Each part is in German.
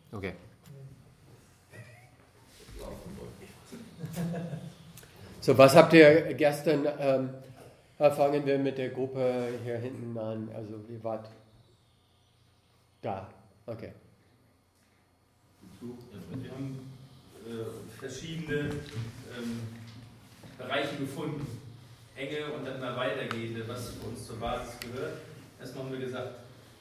Okay. So, was habt ihr gestern, fangen wir mit der Gruppe hier hinten an, also ihr wart da, okay. Wir haben verschiedene Bereiche gefunden, enge und dann mal weitergehende, was für uns zur Basis gehört. Erstmal haben wir gesagt,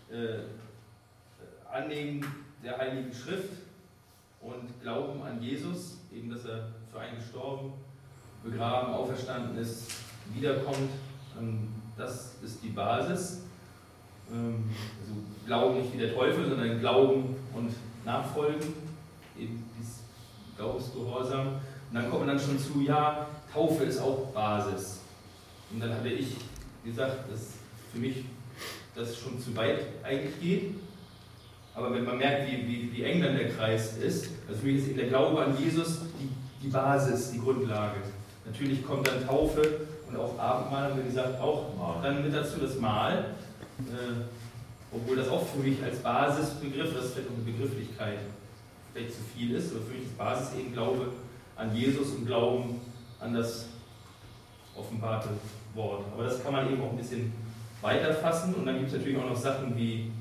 Annehmen der Heiligen Schrift und Glauben an Jesus, eben dass er für einen gestorben, begraben, auferstanden ist, wiederkommt. Das ist die Basis. Also Glauben nicht wie der Teufel, sondern Glauben und Nachfolgen, eben dieses Glaubensgehorsam. Und dann kommt man dann schon zu, ja, Taufe ist auch Basis. Und dann hatte ich gesagt, dass für mich das schon zu weit eigentlich geht. Aber wenn man merkt, wie eng dann der Kreis ist, also für mich ist eben der Glaube an Jesus die Basis, die Grundlage. Natürlich kommt dann Taufe und auch Abendmahl, haben wir gesagt, auch dann mit dazu das Mahl. Obwohl das auch für mich als Basisbegriff, das ist vielleicht eine Begrifflichkeit, vielleicht zu viel ist, aber für mich ist Basis eben Glaube an Jesus und Glauben an das offenbarte Wort. Aber das kann man eben auch ein bisschen weiter fassen und dann gibt es natürlich auch noch Sachen wie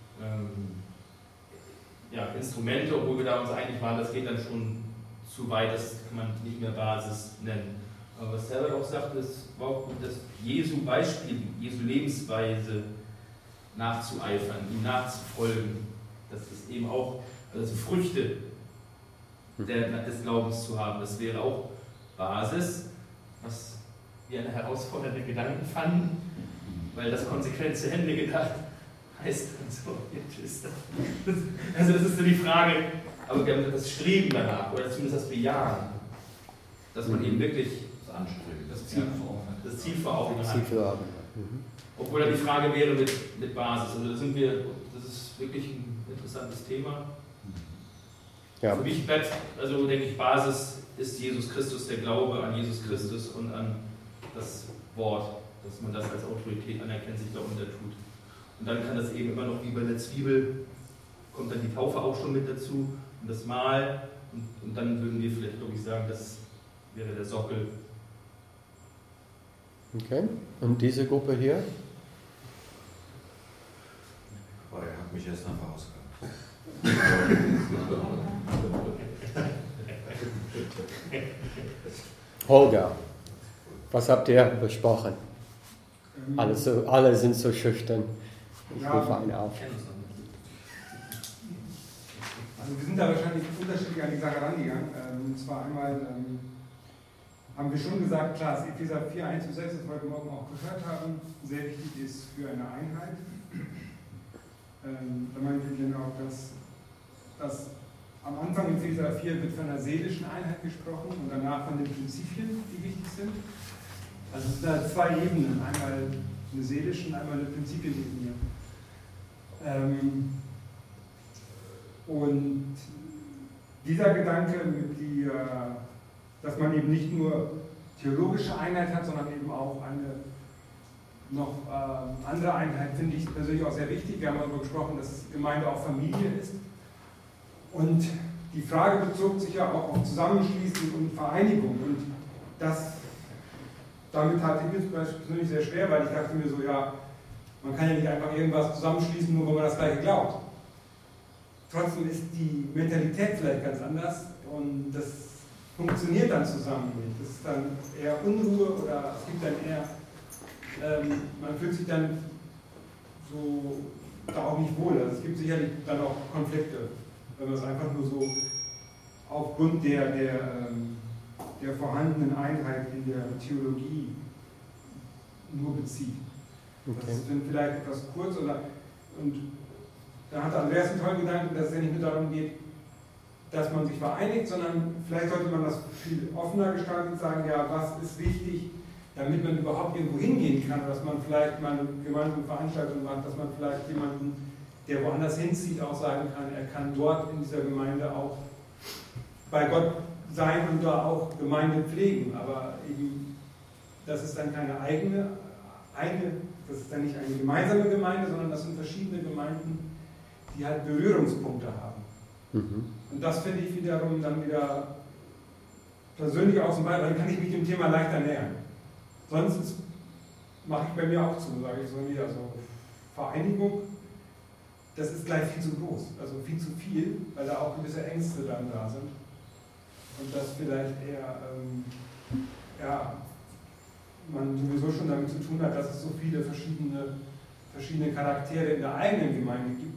Instrumente, obwohl wir da uns einig waren, das geht dann schon zu weit, das kann man nicht mehr Basis nennen. Aber was Herbert auch sagt, ist, war auch gut, das Jesu Beispiel, Jesu Lebensweise nachzueifern, ihm nachzufolgen. Das ist eben auch, also Früchte des Glaubens zu haben, das wäre auch Basis, was wir einen herausfordernden Gedanken fanden, weil das konsequent zu Ende gedacht heißt dann so, also das ist so die Frage, aber wir haben das Streben danach, oder zumindest das Bejahen, dass man eben wirklich das Ziel vor Augen hat. Obwohl da die Frage wäre mit Basis, also das ist wirklich ein interessantes Thema. Ja. Für mich bleibt, also denke ich, Basis ist Jesus Christus, der Glaube an Jesus Christus und an das Wort, dass man das als Autorität anerkennt, sich darunter tut. Und dann kann das eben immer noch wie bei der Zwiebel, kommt dann die Taufe auch schon mit dazu und das Mahl und dann würden wir vielleicht, glaube ich, sagen, das wäre der Sockel. Okay, und diese Gruppe hier? Aber er hat mich erst nach Hause Holger, was habt ihr besprochen? Alle sind so schüchtern. Ich rufe einen auf. Also wir sind da wahrscheinlich unterschiedlich an die Sache rangegangen. Und zwar einmal haben wir schon gesagt, klar, dass Epheser 4, 1-6, das wir heute Morgen auch gehört haben, sehr wichtig ist für eine Einheit. Da meinen wir auch, dass am Anfang in Epheser 4 wird von einer seelischen Einheit gesprochen und danach von den Prinzipien, die wichtig sind. Also es sind da zwei Ebenen, einmal eine seelische und einmal eine Prinzipienebene. Und dieser Gedanke, dass man eben nicht nur theologische Einheit hat, sondern eben auch eine noch andere Einheit, finde ich persönlich auch sehr wichtig. Wir haben darüber gesprochen, dass Gemeinde auch Familie ist. Und die Frage bezog sich ja auch auf Zusammenschließen und Vereinigung. Und damit hatte ich mir persönlich sehr schwer, weil ich dachte mir so, ja, man kann ja nicht einfach irgendwas zusammenschließen, nur weil man das Gleiche glaubt. Trotzdem ist die Mentalität vielleicht ganz anders und das funktioniert dann zusammen nicht. Das ist dann eher Unruhe oder es gibt dann eher, man fühlt sich dann so da auch nicht wohl. Also es gibt sicherlich dann auch Konflikte, wenn man es einfach nur so aufgrund der vorhandenen Einheit in der Theologie nur bezieht. Okay. Das ist dann vielleicht etwas kurz und da hat Andreas einen tollen Gedanken, dass es ja nicht nur darum geht, dass man sich vereinigt, sondern vielleicht sollte man das viel offener gestalten und sagen, ja, was ist wichtig, damit man überhaupt irgendwo hingehen kann, dass man vielleicht mal eine gemeinsame Veranstaltung macht, dass man vielleicht jemanden, der woanders hinzieht, auch sagen kann, er kann dort in dieser Gemeinde auch bei Gott sein und da auch Gemeinde pflegen, aber eben, das ist dann keine das ist dann nicht eine gemeinsame Gemeinde, sondern das sind verschiedene Gemeinden, die halt Berührungspunkte haben. Und das finde ich wiederum dann wieder persönlich auch zum Beispiel, dann kann ich mich dem Thema leichter nähern. Sonst mache ich bei mir auch zu, sage ich so nie, also Vereinigung, das ist gleich viel zu groß, also viel zu viel, weil da auch gewisse Ängste dann da sind. Und das vielleicht eher, man sowieso schon damit zu tun hat, dass es so viele verschiedene Charaktere in der eigenen Gemeinde gibt.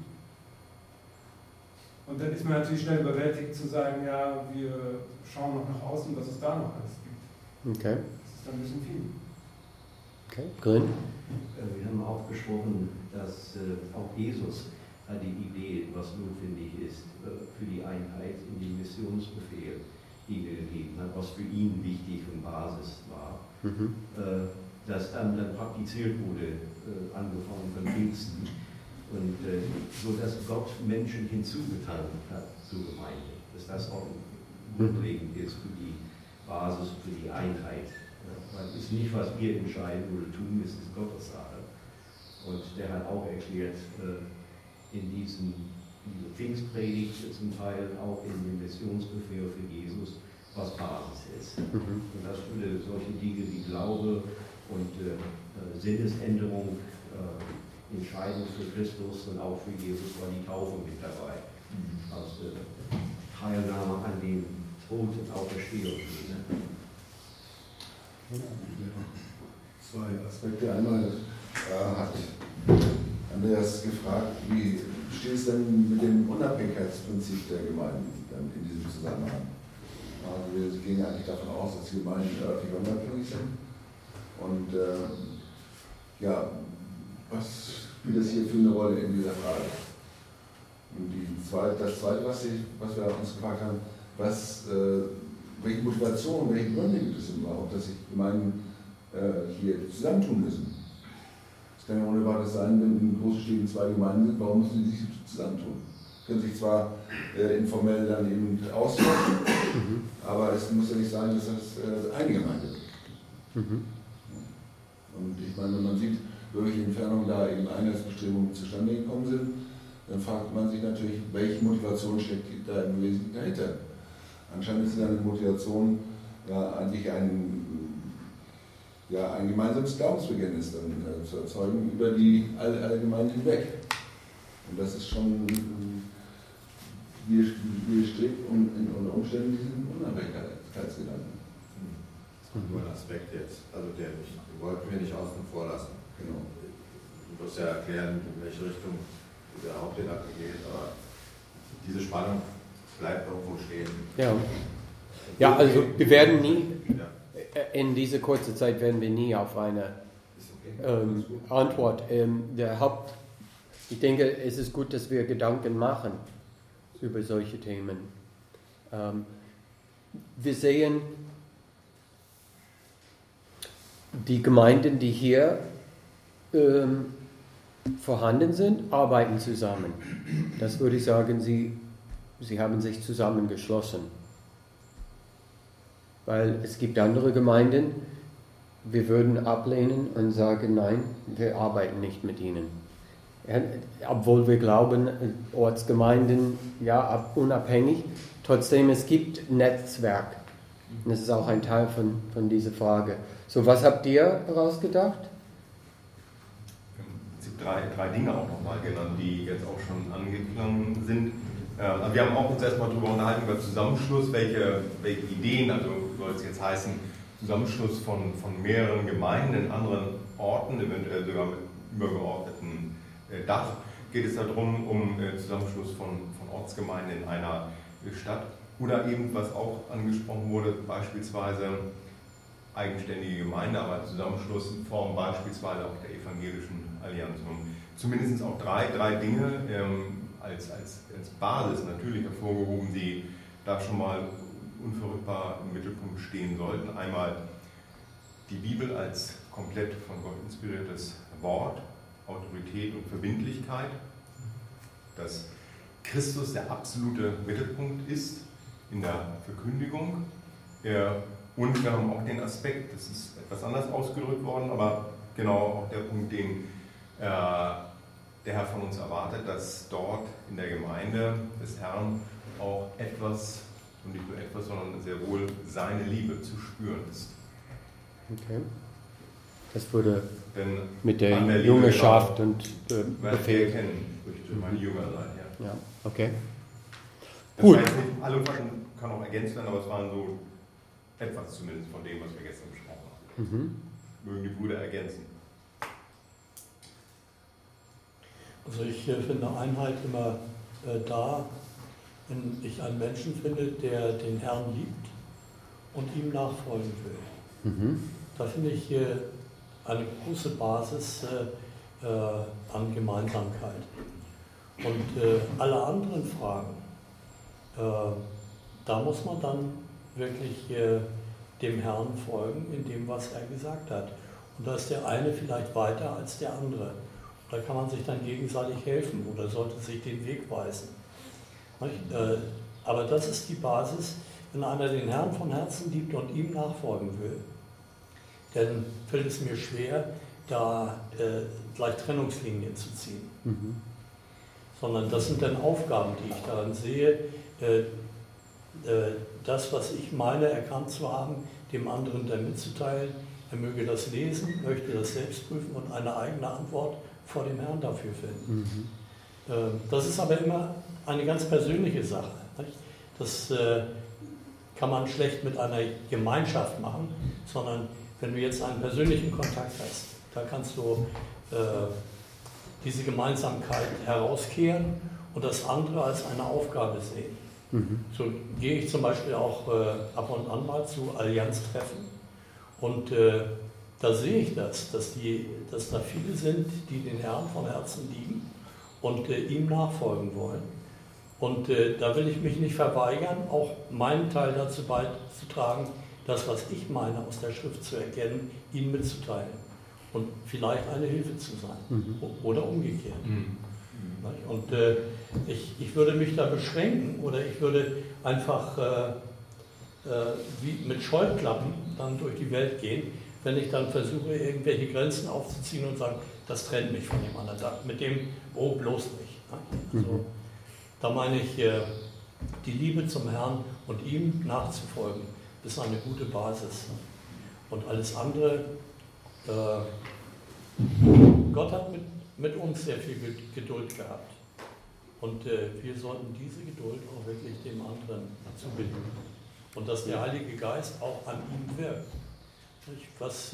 Und dann ist man natürlich schnell überwältigt zu sagen, ja, wir schauen noch nach außen, was es da noch alles gibt. Okay. Das ist dann ein bisschen viel. Okay, Grün. Wir haben auch besprochen, dass auch Jesus die Idee, was notwendig ist für die Einheit in den Missionsbefehl, den er gegeben hat, was für ihn wichtig und Basis war, das dann praktiziert wurde, angefangen von Pfingsten, und so dass Gott Menschen hinzugetan hat zur Gemeinde, dass das auch grundlegend ist für die Basis, für die Einheit. Weil es ist nicht, was wir entscheiden oder tun, es ist Gottes Sache. Und der hat auch erklärt, in diese Pfingstpredigt zum Teil auch in dem Missionsbefehl für Jesus, was Basis ist. Und das würde solche Dinge wie Glaube und Sinnesänderung, Entscheidung für Christus und auch für Jesus war die Taufe mit dabei. Als Teilnahme an dem Tod und Auferstehung. Zwei Aspekte. Einmal hat Andreas gefragt, wie steht es denn mit dem Unabhängigkeitsprinzip der Gemeinden in diesem Zusammenhang? Also wir gehen eigentlich davon aus, dass die Gemeinden örtlich unabhängig sind. Und was spielt das hier für eine Rolle in dieser Frage? Und das Zweite, was wir uns gefragt haben, welche Motivation, welche Gründe gibt es überhaupt, dass sich Gemeinden hier zusammentun müssen? Es kann ja ohne weiteres sein, wenn in großen Städten zwei Gemeinden sind, warum müssen sie sich zusammentun? Können sich zwar informell dann eben austauschen, aber es muss ja nicht sein, dass das eine Gemeinde ist. Und ich meine, wenn man sieht, welche Entfernungen da eben Einheitsbestrebungen zustande gekommen sind, dann fragt man sich natürlich, welche Motivation steckt da im Wesentlichen dahinter. Anscheinend ist eine Motivation eigentlich ein gemeinsames Glaubensbekenntnis dann zu erzeugen über die alle Gemeinden hinweg. Und das ist schon widerstrebt unter Umständen diesen Unabhängigkeitsgedanken. Nur ein Aspekt jetzt, also den wollten wir nicht außen vor lassen. Genau. Du musst ja erklären, in welche Richtung der Hauptgedanke geht, aber diese Spannung bleibt irgendwo stehen. Ja, also wir werden nie, in dieser kurzen Zeit werden wir nie auf eine Antwort. Ich denke, es ist gut, dass wir Gedanken machen über solche Themen. Wir sehen, die Gemeinden, die hier vorhanden sind, arbeiten zusammen. Das würde ich sagen, sie haben sich zusammengeschlossen. Weil es gibt andere Gemeinden, wir würden ablehnen und sagen, nein, wir arbeiten nicht mit ihnen. Obwohl wir glauben, Ortsgemeinden, ja, unabhängig, trotzdem, es gibt Netzwerk. Und das ist auch ein Teil von dieser Frage. So, was habt ihr herausgedacht? Es gibt drei Dinge auch nochmal genannt, die jetzt auch schon angeklungen sind. Wir haben auch uns erstmal darüber unterhalten, über Zusammenschluss, welche Ideen, also soll es jetzt heißen, Zusammenschluss von mehreren Gemeinden in anderen Orten, eventuell sogar mit übergeordneten Dach, geht es darum, Zusammenschluss von Ortsgemeinden in einer Stadt. Oder eben, was auch angesprochen wurde, beispielsweise eigenständige Gemeinde, aber Zusammenschluss in Form beispielsweise auch der evangelischen Allianz. Und zumindest auch drei Dinge als Basis natürlich hervorgehoben, die da schon mal unverrückbar im Mittelpunkt stehen sollten. Einmal die Bibel als komplett von Gott inspiriertes Wort, Autorität und Verbindlichkeit, dass Christus der absolute Mittelpunkt ist in der Verkündigung. Und wir haben auch den Aspekt, das ist etwas anders ausgedrückt worden, aber genau auch der Punkt, den der Herr von uns erwartet, dass dort in der Gemeinde des Herrn auch etwas, und nicht nur etwas, sondern sehr wohl seine Liebe zu spüren ist. Okay. Das würde Denn mit der an Liebe Jüngerschaft genau, und werdet ihr Befehl. kennen, durch meine Jünger sein. Ja. Ja, okay. Das Gut. heißt nicht, alle Umfassungen kann auch ergänzt werden, aber es waren so etwas zumindest von dem, was wir gestern besprochen haben. Mögen die Brüder ergänzen. Also ich finde Einheit immer da, wenn ich einen Menschen finde, der den Herrn liebt und ihm nachfolgen will. Da finde ich eine große Basis an Gemeinsamkeit. Und alle anderen Fragen, da muss man dann wirklich dem Herrn folgen in dem, was er gesagt hat. Und da ist der eine vielleicht weiter als der andere. Da kann man sich dann gegenseitig helfen oder sollte sich den Weg weisen. Aber das ist die Basis, wenn einer den Herrn von Herzen liebt und ihm nachfolgen will, dann fällt es mir schwer, da gleich Trennungslinien zu ziehen. Sondern das sind dann Aufgaben, die ich daran sehe, das, was ich meine, erkannt zu haben, dem anderen dann mitzuteilen. Er möge das lesen, möchte das selbst prüfen und eine eigene Antwort vor dem Herrn dafür finden. Das ist aber immer eine ganz persönliche Sache. Nicht? Das kann man schlecht mit einer Gemeinschaft machen, sondern wenn du jetzt einen persönlichen Kontakt hast, da kannst du diese Gemeinsamkeit herauskehren und das andere als eine Aufgabe sehen. So gehe ich zum Beispiel auch ab und an mal zu Allianztreffen und da sehe ich das, dass da viele sind, die den Herrn von Herzen lieben und ihm nachfolgen wollen. Und da will ich mich nicht verweigern, auch meinen Teil dazu beizutragen, das, was ich meine, aus der Schrift zu erkennen, ihnen mitzuteilen und vielleicht eine Hilfe zu sein oder umgekehrt. Und ich würde mich da beschränken oder ich würde einfach wie mit Scheuklappen dann durch die Welt gehen, wenn ich dann versuche, irgendwelche Grenzen aufzuziehen und sagen, das trennt mich von dem anderen, mit dem, oh, bloß nicht. Also, da meine ich, die Liebe zum Herrn und ihm nachzufolgen, ist eine gute Basis. Und alles andere, Gott hat mit uns sehr viel Geduld gehabt. Und wir sollten diese Geduld auch wirklich dem anderen zubinden. Und dass der Heilige Geist auch an ihm wirkt. Was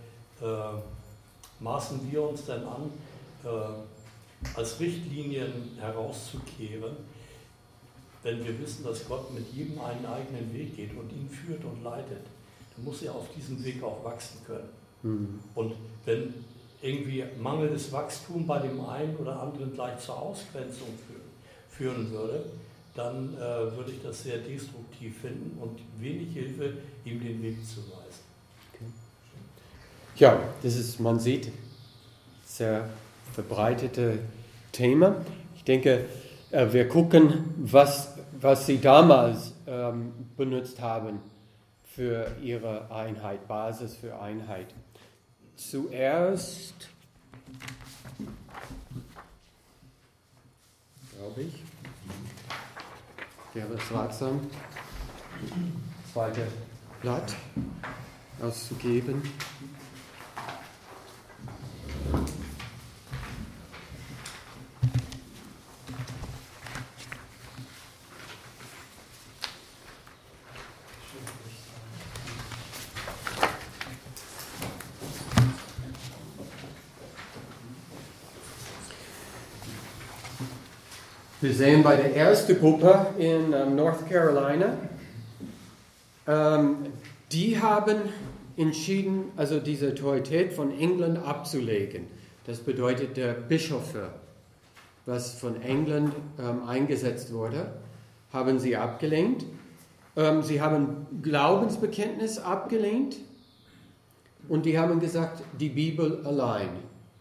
maßen wir uns denn an, als Richtlinien herauszukehren, wenn wir wissen, dass Gott mit jedem einen eigenen Weg geht und ihn führt und leitet? Dann muss er auf diesem Weg auch wachsen können. Und wenn irgendwie mangelndes Wachstum bei dem einen oder anderen gleich zur Ausgrenzung führen würde, dann würde ich das sehr destruktiv finden und wenig Hilfe, ihm den Weg zu weisen. Okay. Ja, das ist, man sieht, sehr verbreitete Thema. Ich denke, wir gucken, was Sie damals benutzt haben für Ihre Einheit, Basis für Einheit. Zuerst, glaube ich, wäre es ratsam, das zweite Blatt auszugeben. Wir sehen bei der ersten Gruppe in North Carolina, die haben entschieden, also diese Autorität von England abzulegen. Das bedeutet der Bischöfe, was von England eingesetzt wurde, haben sie abgelehnt. Sie haben Glaubensbekenntnis abgelehnt und die haben gesagt, die Bibel allein.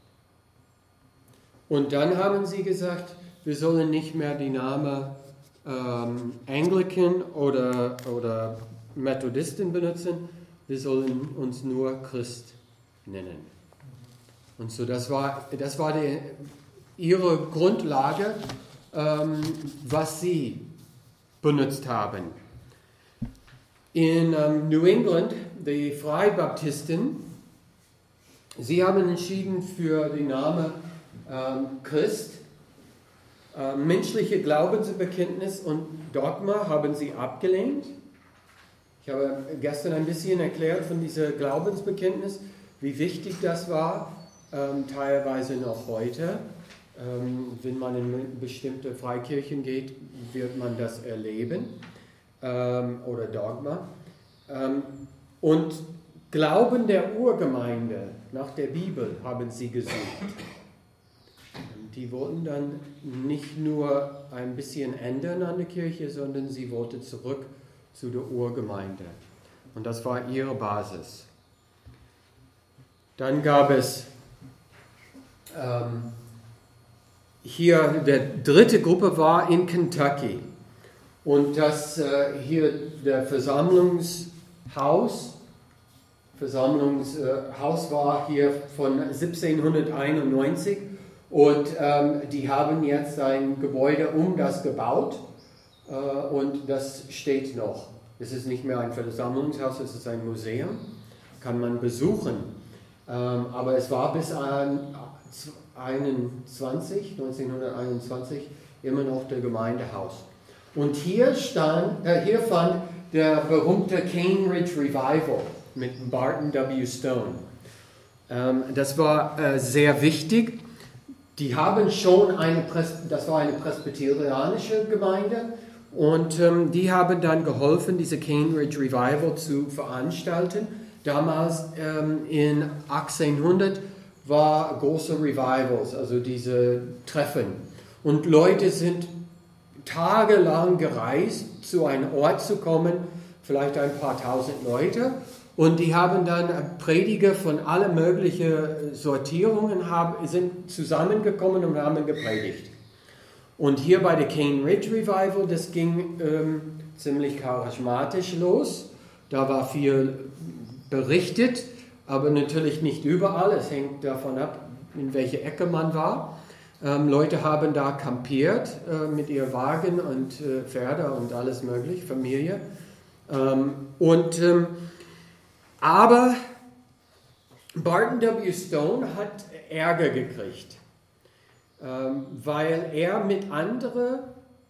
Und dann haben sie gesagt, wir sollen nicht mehr die Namen Anglican oder Methodisten benutzen, wir sollen uns nur Christ nennen. Und so, das war ihre Grundlage, was sie benutzt haben. In New England, die Freibaptisten, sie haben entschieden für den Namen Christ. Menschliche Glaubensbekenntnis und Dogma haben sie abgelehnt. Ich habe gestern ein bisschen erklärt von dieser Glaubensbekenntnis, wie wichtig das war, teilweise noch heute. Wenn man in bestimmte Freikirchen geht, wird man das erleben, oder Dogma. Und Glauben der Urgemeinde nach der Bibel haben sie gesucht. Die wollten dann nicht nur ein bisschen ändern an der Kirche, sondern sie wollten zurück zu der Urgemeinde. Und das war ihre Basis. Dann gab es hier, der dritte Gruppe war in Kentucky. Und das hier der Versammlungshaus war hier von 1791. Und die haben jetzt ein Gebäude um das gebaut und das steht noch. Es ist nicht mehr ein Versammlungshaus, es ist ein Museum, kann man besuchen. Aber es war bis 1921 immer noch der Gemeindehaus. Und hier fand der berühmte Cane Ridge Revival mit Barton W. Stone. Das war sehr wichtig. Die haben schon das war eine presbyterianische Gemeinde und die haben dann geholfen, diese Cane Ridge Revival zu veranstalten. Damals in 1800 war große Revivals, also diese Treffen. Und Leute sind tagelang gereist, zu einem Ort zu kommen, vielleicht ein paar tausend Leute. Und die haben dann Prediger von allen möglichen Sortierungen, sind zusammengekommen und haben gepredigt. Und hier bei der Cane Ridge Revival, das ging ziemlich charismatisch los. Da war viel berichtet, aber natürlich nicht überall. Es hängt davon ab, in welcher Ecke man war. Leute haben da kampiert mit ihren Wagen und Pferde und alles mögliche, Familie. Aber Barton W. Stone hat Ärger gekriegt, weil er mit anderen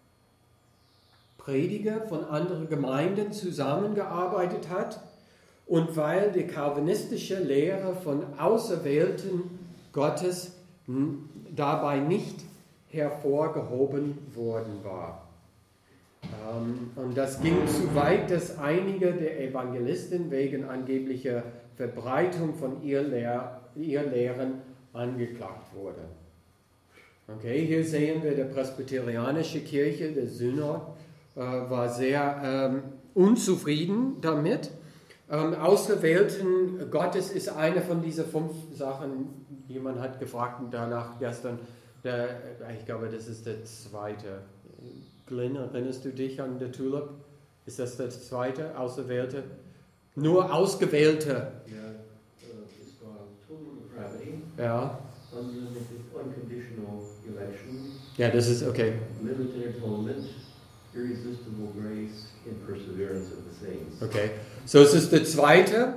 Prediger von anderen Gemeinden zusammengearbeitet hat und weil die calvinistische Lehre von Auserwählten Gottes dabei nicht hervorgehoben worden war. Und das ging zu weit, dass einige der Evangelisten wegen angeblicher Verbreitung von ihr Lehren angeklagt wurden. Okay, hier sehen wir, die presbyterianische Kirche, der Synod, war sehr unzufrieden damit. Auserwählten Gottes ist eine von diesen 5 Sachen. Jemand hat gefragt danach gestern, ich glaube, das ist der zweite. Glenn, erinnerst du dich an der Tulip? Ist das der zweite, Auserwählte? Nur Ausgewählte. Ja, es war Total Depravity. Ja. Unconditional Election. Ja, das ist okay. Limited Atonement, Irresistible Grace, and Perseverance of the Saints. Okay, so es ist der zweite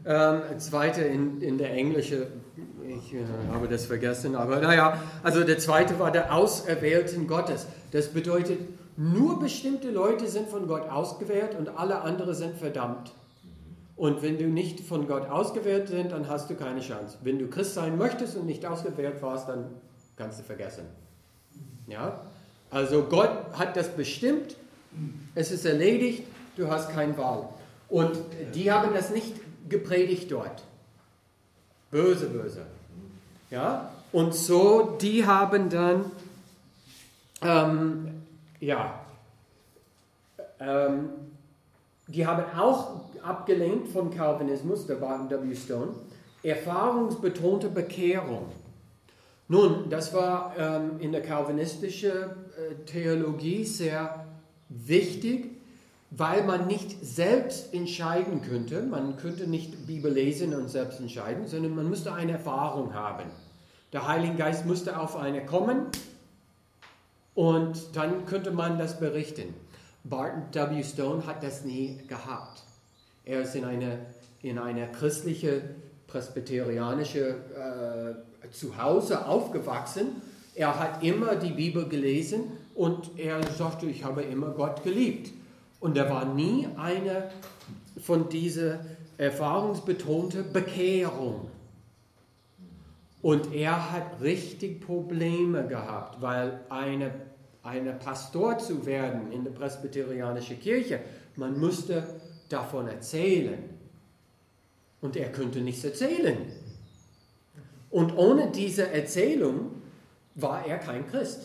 in der englischen, ich habe das vergessen, aber naja, also der zweite war der Auserwählten Gottes. Das bedeutet, nur bestimmte Leute sind von Gott ausgewählt und alle anderen sind verdammt. Und wenn du nicht von Gott ausgewählt bist, dann hast du keine Chance. Wenn du Christ sein möchtest und nicht ausgewählt warst, dann kannst du vergessen. Ja? Also Gott hat das bestimmt, es ist erledigt, du hast keine Wahl. Und die haben das nicht gepredigt dort. Böse, böse. Ja? Und so, die haben dann, die haben auch abgelehnt von Calvinismus, der Barton W. Stone, erfahrungsbetonte Bekehrung. Nun, das war in der calvinistischen Theologie sehr wichtig, weil man nicht selbst entscheiden könnte. Man könnte nicht Bibel lesen und selbst entscheiden, sondern man müsste eine Erfahrung haben. Der Heilige Geist musste auf eine kommen und dann könnte man das berichten. Barton W. Stone hat das nie gehabt. Er ist in einer christliche, presbyterianische Zuhause aufgewachsen. Er hat immer die Bibel gelesen und er sagte, ich habe immer Gott geliebt. Und er war nie eine von dieser erfahrungsbetonten Bekehrung. Und er hat richtig Probleme gehabt, weil eine Pastor zu werden in der presbyterianischen Kirche, man musste davon erzählen. Und er konnte nichts erzählen. Und ohne diese Erzählung war er kein Christ.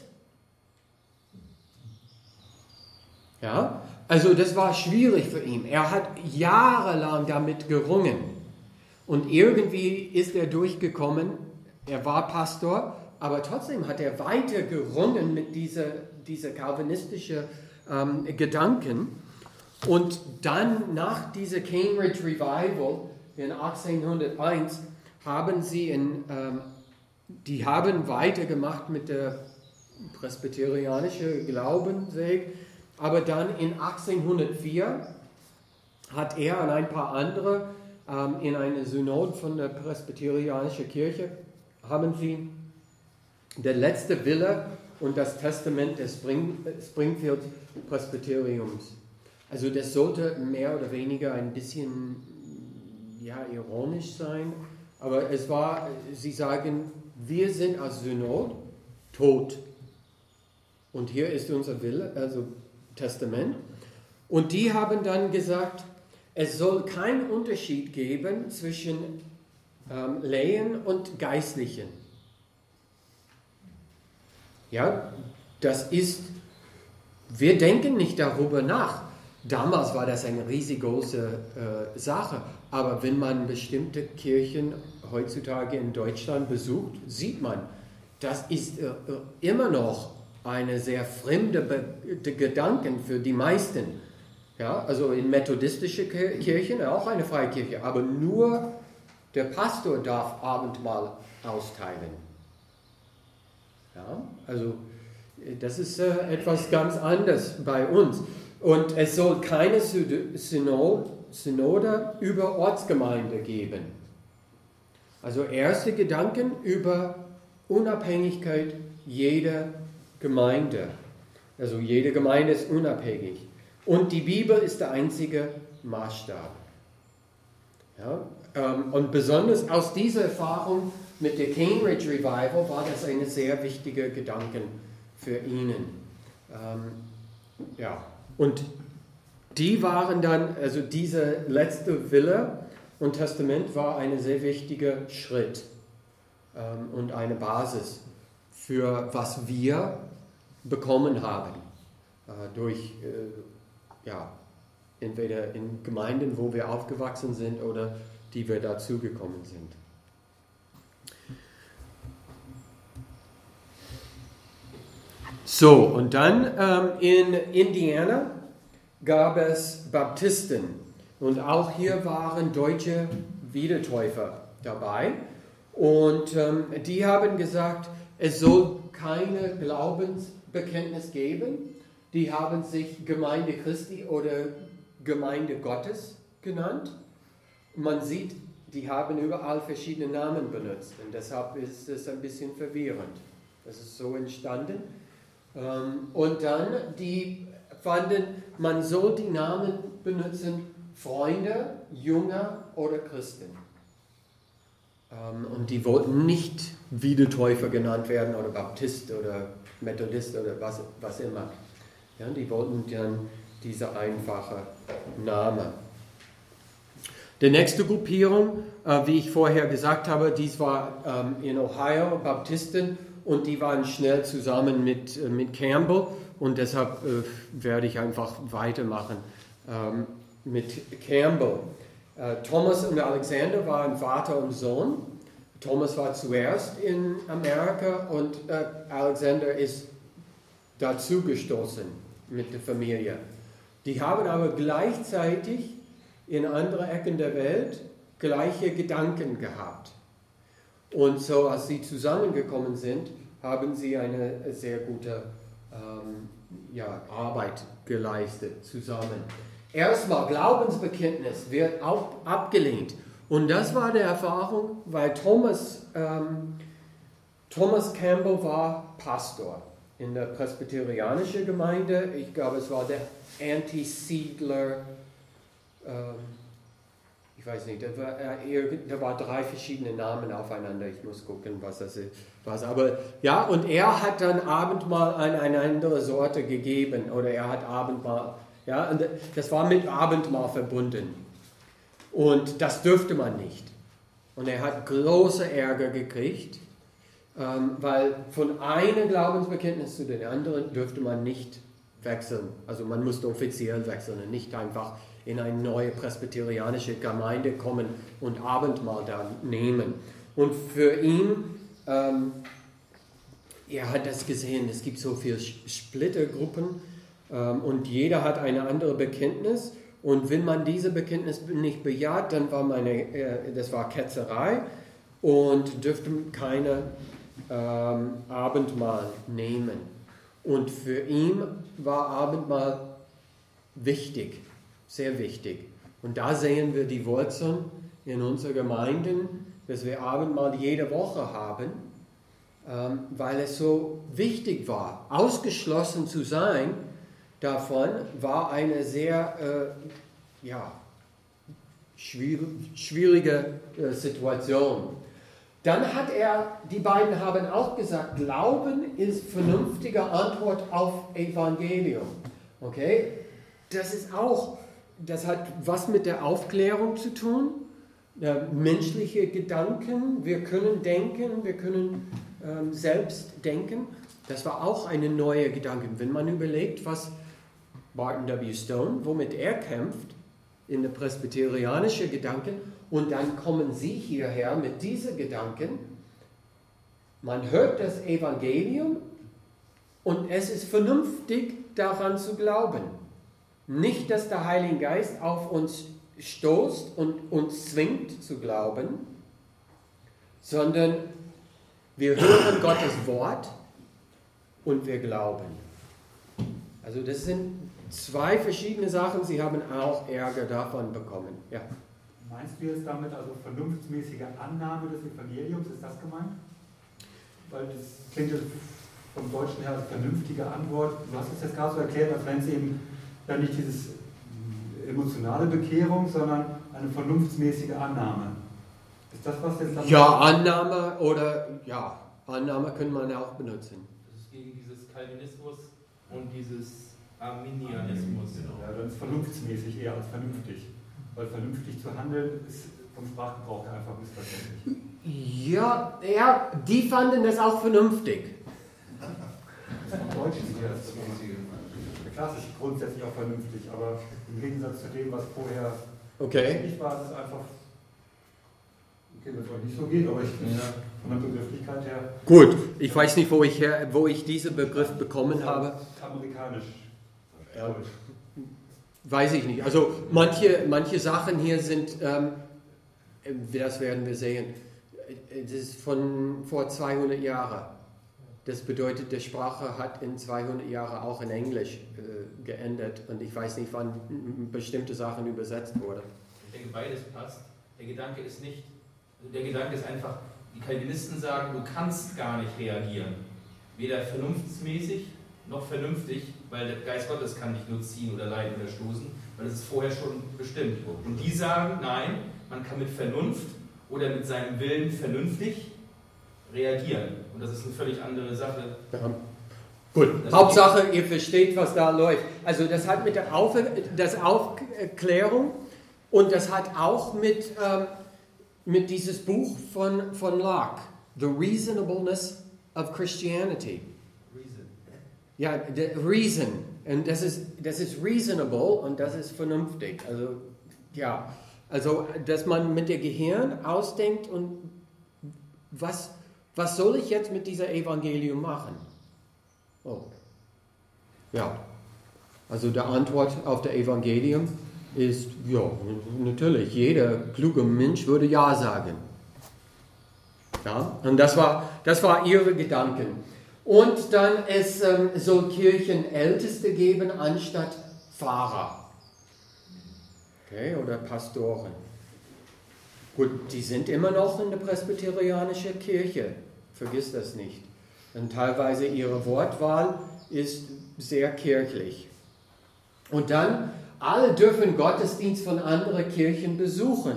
Ja, also das war schwierig für ihn. Er hat jahrelang damit gerungen. Und irgendwie ist er durchgekommen. Er war Pastor, aber trotzdem hat er weiter gerungen mit dieser calvinistischen Gedanken. Und dann nach dieser Cambridge Revival in 1801 haben sie die haben weitergemacht mit der presbyterianischen Glaubensweg, aber dann in 1804 hat er und ein paar andere in einer Synode von der presbyterianischen Kirche haben sie der letzte Wille und das Testament des Springfield Presbyteriums. Also das sollte mehr oder weniger ein bisschen ironisch sein, aber es war, sie sagen, wir sind als Synode tot. Und hier ist unser Wille, also Testament. Und die haben dann gesagt, es soll keinen Unterschied geben zwischen Laien und Geistlichen. Ja, das ist, wir denken nicht darüber nach. Damals war das eine riesengroße Sache, aber wenn man bestimmte Kirchen heutzutage in Deutschland besucht, sieht man, das ist immer noch eine sehr fremde Gedanken für die meisten. Ja, also in methodistischen Kirchen auch eine Freikirche, aber nur der Pastor darf Abendmahl austeilen. Ja, also das ist etwas ganz anderes bei uns. Und es soll keine Synode über Ortsgemeinde geben. Also erste Gedanken über Unabhängigkeit jeder Gemeinde. Also jede Gemeinde ist unabhängig. Und die Bibel ist der einzige Maßstab. Ja? Und besonders aus dieser Erfahrung mit der Cambridge Revival war das eine sehr wichtige Gedanke für ihnen. Und die waren dann, also dieser letzte Wille und Testament war ein sehr wichtiger Schritt und eine Basis für was wir bekommen haben durch entweder in Gemeinden, wo wir aufgewachsen sind oder die wir dazugekommen sind. So, und dann in Indiana gab es Baptisten und auch hier waren deutsche Wiedertäufer dabei und die haben gesagt, es soll keine Glaubensbekenntnis geben. Die haben sich Gemeinde Christi oder Gemeinde Gottes genannt. Man sieht, die haben überall verschiedene Namen benutzt und deshalb ist es ein bisschen verwirrend. Das ist so entstanden. Und dann, die fanden, man soll die Namen benutzen, Freunde, Jünger oder Christen. Und die wollten nicht Wiedertäufer genannt werden oder Baptist oder Methodist oder was immer. Ja, die wollten dann diese einfache Name. Die nächste Gruppierung, wie ich vorher gesagt habe, dies war in Ohio, Baptisten, und die waren schnell zusammen mit Campbell und deshalb werde ich einfach weitermachen mit Campbell. Thomas und Alexander waren Vater und Sohn. Thomas war zuerst in Amerika und Alexander ist dazugestoßen mit der Familie. Die haben aber gleichzeitig in anderen Ecken der Welt gleiche Gedanken gehabt. Und so, als sie zusammengekommen sind, haben sie eine sehr gute Arbeit geleistet zusammen. Erstmal, Glaubensbekenntnis wird auch abgelehnt. Und das war die Erfahrung, weil Thomas Campbell war Pastor in der presbyterianischen Gemeinde. Ich glaube, es war der Anti-Siedler, ich weiß nicht, da waren 3 verschiedene Namen aufeinander. Ich muss gucken, was das ist. Aber ja, und er hat dann Abendmahl an eine andere Sorte gegeben. Oder er hat Abendmahl, ja, und das war mit Abendmahl verbunden. Und das dürfte man nicht. Und er hat große Ärger gekriegt, weil von einem Glaubensbekenntnis zu den anderen dürfte man nicht wechseln. Also man musste offiziell wechseln und nicht einfach in eine neue presbyterianische Gemeinde kommen und Abendmahl da nehmen. Und für ihn, er hat das gesehen, es gibt so viele Splittergruppen und jeder hat eine andere Bekenntnis. Und wenn man diese Bekenntnis nicht bejaht, dann war das war Ketzerei und dürfte keine Abendmahl nehmen. Und für ihn war Abendmahl wichtig, sehr wichtig. Und da sehen wir die Wurzeln in unseren Gemeinden, dass wir Abendmahl jede Woche haben, weil es so wichtig war. Ausgeschlossen zu sein davon war eine sehr schwierige Situation. Dann hat die beiden haben auch gesagt, Glauben ist vernünftige Antwort auf Evangelium. Okay? Das hat was mit der Aufklärung zu tun, menschliche Gedanken, wir können denken, wir können selbst denken. Das war auch eine neue Gedanke. Wenn man überlegt, was Martin W. Stone, womit er kämpft, in der presbyterianischen Gedanken, und dann kommen sie hierher mit diesen Gedanken. Man hört das Evangelium und es ist vernünftig, daran zu glauben. Nicht, dass der Heilige Geist auf uns stoßt und uns zwingt zu glauben, sondern wir hören Gottes Wort und wir glauben. Also das sind 2 verschiedene Sachen. Sie haben auch Ärger davon bekommen. Ja. Meinst du jetzt damit also vernunftsmäßige Annahme des Evangeliums? Ist das gemeint? Weil das klingt jetzt vom Deutschen her als vernünftige Antwort. Du hast es jetzt gerade so erklärt, als wenn es eben dann nicht dieses emotionale Bekehrung, sondern eine vernunftsmäßige Annahme. Ist das, was jetzt... Ja, Annahme oder... Ja, Annahme können man auch benutzen. Das ist gegen dieses Calvinismus und dieses Arminianismus. Ja, dann ist vernunftsmäßig eher als vernünftig. Weil vernünftig zu handeln ist vom Sprachgebrauch her einfach missverständlich. Ja, die fanden das auch vernünftig. Das ist vom Deutschen her. Klar, es ist grundsätzlich auch vernünftig, aber im Gegensatz zu dem, was vorher nicht war, ist es einfach, okay, wenn es euch nicht so geht, aber ich finde von der Begrifflichkeit her... Gut, ich weiß nicht, wo ich diesen Begriff bekommen habe. Amerikanisch. Ja, weiß ich nicht. Also manche Sachen hier sind, das werden wir sehen, das ist von vor 200 Jahren. Das bedeutet, die Sprache hat in 200 Jahren auch in Englisch geändert und ich weiß nicht, wann bestimmte Sachen übersetzt wurden. Ich denke, beides passt. Der Gedanke ist einfach, die Calvinisten sagen, du kannst gar nicht reagieren. Weder vernunftsmäßig noch vernünftig, weil der Geist Gottes kann dich nur ziehen oder leiten oder stoßen, weil es ist vorher schon bestimmt. Und die sagen, nein, man kann mit Vernunft oder mit seinem Willen vernünftig reagieren. Und das ist eine völlig andere Sache. Ja. Gut, Hauptsache, ihr versteht, was da läuft. Also das hat mit der Aufklärung und das hat auch mit dieses Buch von Locke, The Reasonableness of Christianity. Ja, the reason. Und das ist reasonable und das ist vernünftig. Also, ja, also, dass man mit dem Gehirn ausdenkt und was soll ich jetzt mit dieser Evangelium machen? Oh. Ja, also die Antwort auf das Evangelium ist, ja, natürlich, jeder kluge Mensch würde Ja sagen. Ja, und das war ihre Gedanken. Und dann es soll Kirchenälteste geben anstatt Pfarrer. Okay, oder Pastoren. Gut, die sind immer noch in der presbyterianischen Kirche. Vergiss das nicht. Und teilweise ihre Wortwahl ist sehr kirchlich. Und dann, alle dürfen Gottesdienst von anderen Kirchen besuchen.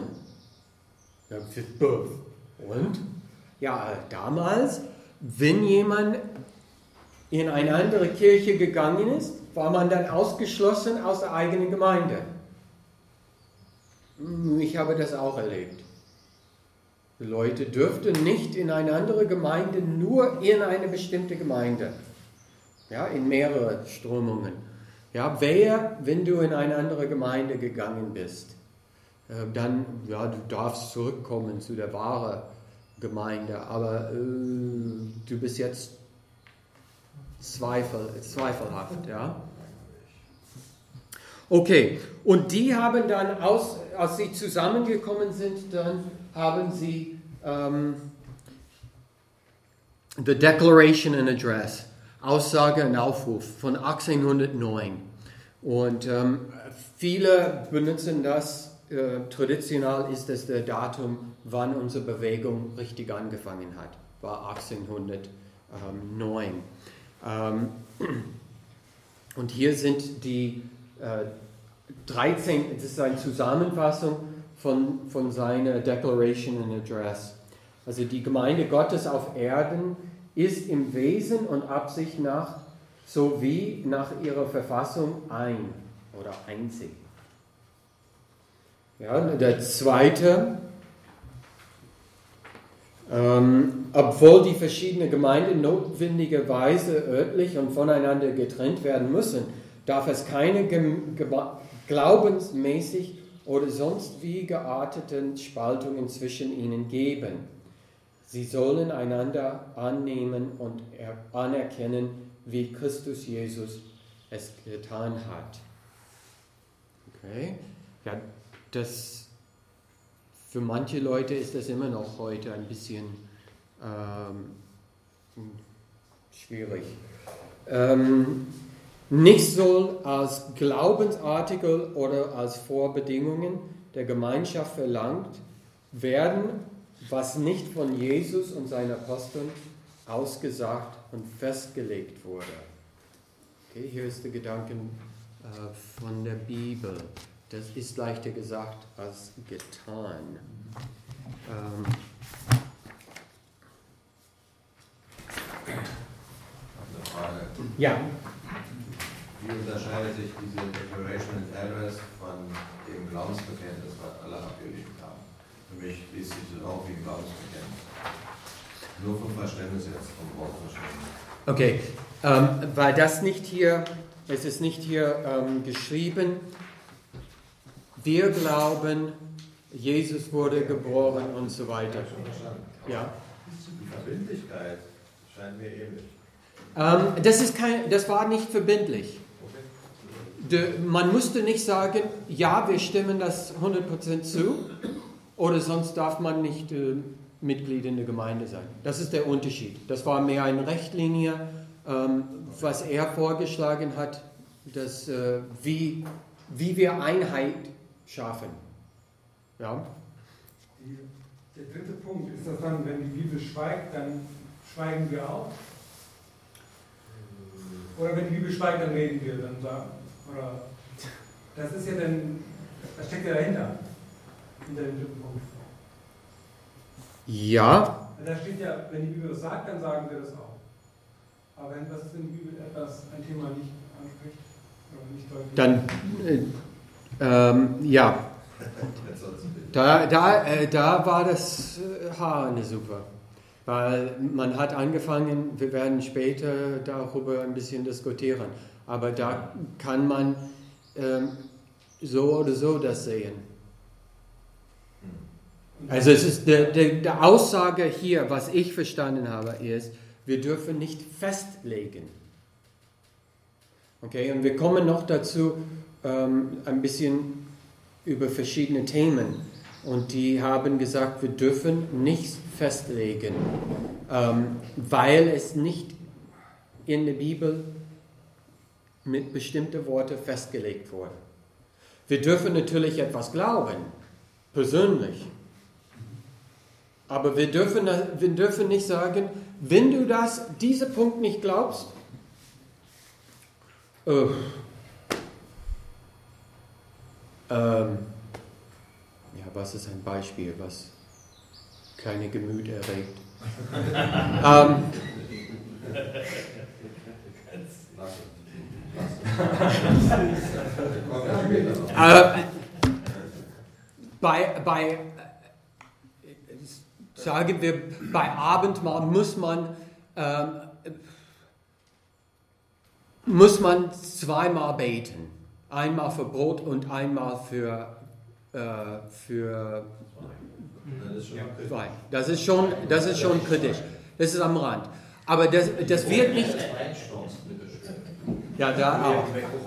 Und? Ja, damals, wenn jemand in eine andere Kirche gegangen ist, war man dann ausgeschlossen aus der eigenen Gemeinde. Ich habe das auch erlebt. Die Leute dürften nicht in eine andere Gemeinde, nur in eine bestimmte Gemeinde. Ja, in mehrere Strömungen. Ja, wenn du in eine andere Gemeinde gegangen bist, dann, ja, du darfst zurückkommen zu der wahren Gemeinde, aber du bist jetzt zweifelhaft, ja. Okay, und die haben dann, als sie zusammengekommen sind, dann haben sie The Declaration and Address, Aussage und Aufruf von 1809. Und viele benutzen das, traditionell ist das der Datum, wann unsere Bewegung richtig angefangen hat, war 1809. Und hier sind die 13, das ist eine Zusammenfassung von seiner Declaration and Address. Also die Gemeinde Gottes auf Erden ist im Wesen und Absicht nach sowie nach ihrer Verfassung ein oder einzig. Ja, der zweite, obwohl die verschiedenen Gemeinden notwendigerweise örtlich und voneinander getrennt werden müssen, darf es keine glaubensmäßig oder sonst wie gearteten Spaltungen zwischen ihnen geben. Sie sollen einander annehmen und anerkennen, wie Christus Jesus es getan hat. Okay? Ja, für manche Leute ist das immer noch heute ein bisschen schwierig. Nicht soll als Glaubensartikel oder als Vorbedingungen der Gemeinschaft verlangt werden, was nicht von Jesus und seinen Aposteln ausgesagt und festgelegt wurde. Okay, hier ist der Gedanke von der Bibel. Das ist leichter gesagt als getan. Eine Frage. Ja. Wie unterscheidet sich diese Declaration and Address von dem Glaubensbekenntnis, was alle abgelegt haben? Für mich liest sich das auch wie ein Glaubensbekenntnis. Nur vom Verständnis jetzt, vom Wortverständnis. Okay, weil das nicht hier, es ist nicht hier geschrieben, wir glauben, Jesus wurde geboren und so weiter. Ja. Die Verbindlichkeit scheint mir ähnlich. Das war nicht verbindlich. Man musste nicht sagen, ja, wir stimmen das 100% zu, oder sonst darf man nicht Mitglied in der Gemeinde sein. Das ist der Unterschied. Das war mehr eine Richtlinie, was er vorgeschlagen hat, dass, wie wir Einheit schaffen. Ja? Der dritte Punkt, ist das dann, wenn die Bibel schweigt, dann schweigen wir auch? Oder wenn die Bibel schweigt, dann reden wir, dann sagen, oder das ist ja dann, das steckt ja dahinter, hinter dem dritten Punkt. Ja. Da steht ja, wenn die Bibel das sagt, dann sagen wir das auch. Aber wenn das in der Bibel ein Thema nicht anspricht, oder nicht deutlich. Dann, ja. Da war das Haar in der Suppe. Weil man hat angefangen, wir werden später darüber ein bisschen diskutieren, aber da kann man so oder so das sehen. Also es ist der Aussage hier, was ich verstanden habe, ist, wir dürfen nicht festlegen. Okay, und wir kommen noch dazu ein bisschen über verschiedene Themen. Und die haben gesagt, wir dürfen nichts festlegen, weil es nicht in der Bibel mit bestimmten Worten festgelegt wurde. Wir dürfen natürlich etwas glauben, persönlich. Aber wir dürfen nicht sagen, wenn du diesen Punkt nicht glaubst, was ist ein Beispiel, was keine Gemüt erregt? Sagen wir, bei Abendmahl muss man zweimal beten. Einmal für Brot und einmal für Wein. Das ist schon kritisch. Das ist am Rand. Aber das wird nicht... Ja, da auch.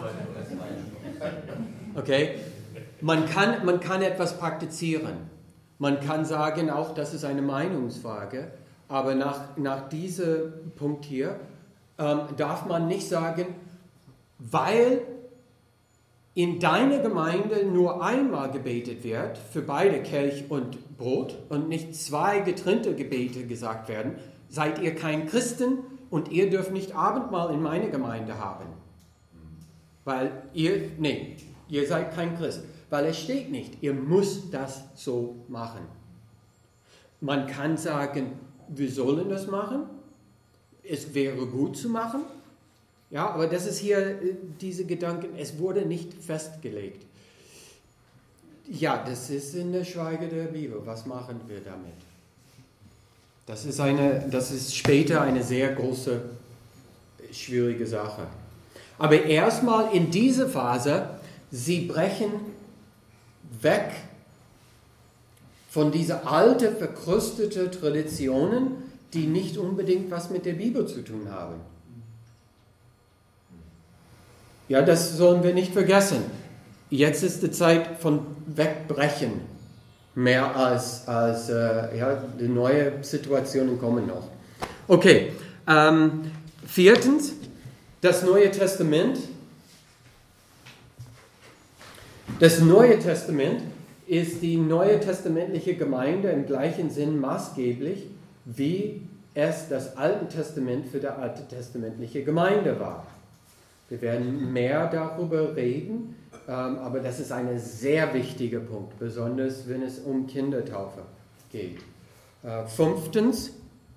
Okay. Man kann etwas praktizieren. Man kann sagen auch, das ist eine Meinungsfrage. Aber nach diesem Punkt hier darf man nicht sagen, weil in deiner Gemeinde nur einmal gebetet wird, für beide Kelch und Brot, und nicht zwei getrennte Gebete gesagt werden, seid ihr kein Christen und ihr dürft nicht Abendmahl in meiner Gemeinde haben. Weil ihr seid kein Christ. Weil es steht nicht, ihr müsst das so machen. Man kann sagen, wir sollen das machen, es wäre gut zu machen. Ja, aber das ist hier diese Gedanken, es wurde nicht festgelegt. Ja, das ist in der Schweige der Bibel. Was machen wir damit? Das ist später eine sehr große, schwierige Sache. Aber erstmal in dieser Phase, sie brechen weg von dieser alten, verkrusteten Traditionen, die nicht unbedingt was mit der Bibel zu tun haben. Ja, das sollen wir nicht vergessen. Jetzt ist die Zeit von Wegbrechen, mehr als die neuen Situationen kommen noch. Okay, viertens, das Neue Testament. Das Neue Testament ist die neue testamentliche Gemeinde im gleichen Sinn maßgeblich, wie es das Alte Testament für die alte testamentliche Gemeinde war. Wir werden mehr darüber reden, aber das ist ein sehr wichtiger Punkt, besonders wenn es um Kindertaufe geht. Fünftens,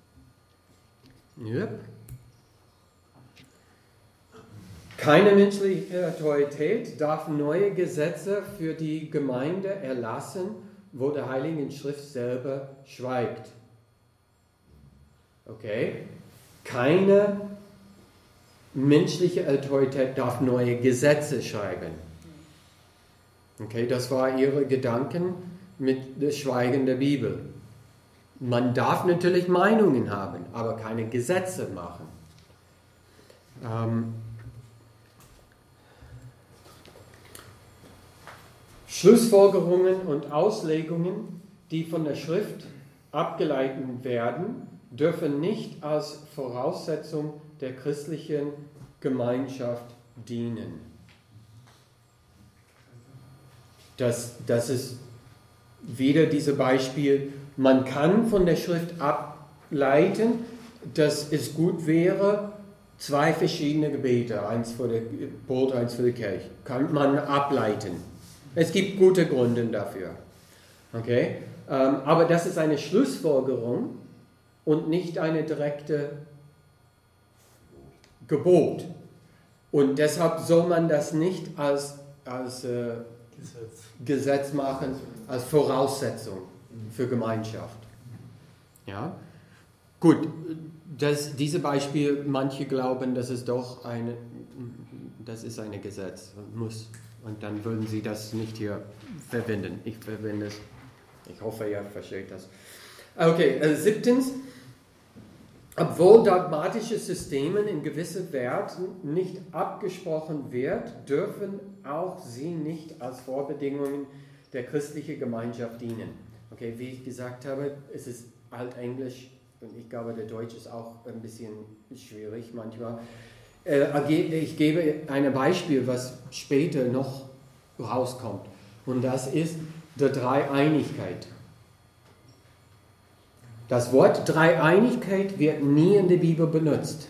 keine menschliche Autorität darf neue Gesetze für die Gemeinde erlassen, wo der Heiligen Schrift selber schweigt. Okay? Keine menschliche Autorität darf neue Gesetze schreiben. Okay, das war ihre Gedanken mit dem Schweigen der Bibel. Man darf natürlich Meinungen haben, aber keine Gesetze machen. Schlussfolgerungen und Auslegungen, die von der Schrift abgeleitet werden, dürfen nicht als Voraussetzung der christlichen Gemeinschaft dienen. Das ist wieder dieses Beispiel, man kann von der Schrift ableiten, dass es gut wäre, zwei verschiedene Gebete, eins für das Brot, eins für die Kirche, kann man ableiten. Es gibt gute Gründe dafür. Okay? Aber das ist eine Schlussfolgerung und nicht eine direkte Gebot. Und deshalb soll man das nicht als Gesetz machen, als Voraussetzung für Gemeinschaft. Ja? Gut, dieses Beispiel, manche glauben, das ist ein Gesetz, muss. Und dann würden sie das nicht hier verwenden. Ich verwende es. Ich hoffe, ihr versteht das. Okay, siebtens. Obwohl dogmatische Systeme in gewissen Werten nicht abgesprochen wird, dürfen auch sie nicht als Vorbedingungen der christlichen Gemeinschaft dienen. Okay, wie ich gesagt habe, es ist Altenglisch, und ich glaube, der Deutsch ist auch ein bisschen schwierig manchmal. Ich gebe ein Beispiel, was später noch rauskommt. Und das ist die Dreieinigkeit. Das Wort Dreieinigkeit wird nie in der Bibel benutzt.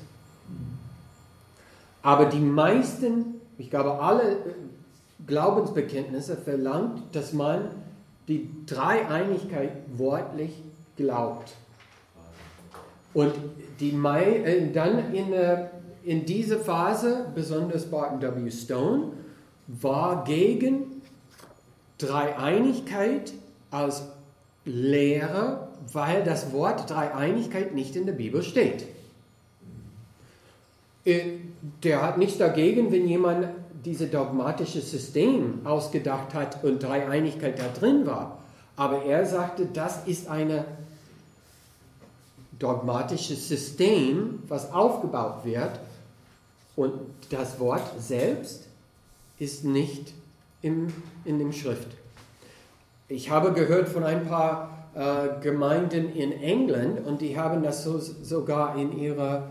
Aber die meisten, ich glaube alle Glaubensbekenntnisse verlangt, dass man die Dreieinigkeit wortlich glaubt. Und dann in dieser Phase, besonders Barton W. Stone, war gegen Dreieinigkeit als Lehre, weil das Wort Dreieinigkeit nicht in der Bibel steht. Der hat nichts dagegen, wenn jemand dieses dogmatische System ausgedacht hat und Dreieinigkeit da drin war. Aber er sagte, das ist ein dogmatisches System, was aufgebaut wird, und das Wort selbst ist nicht in dem Schrift. Ich habe gehört von ein paar Gemeinden in England, und die haben das sogar in ihrer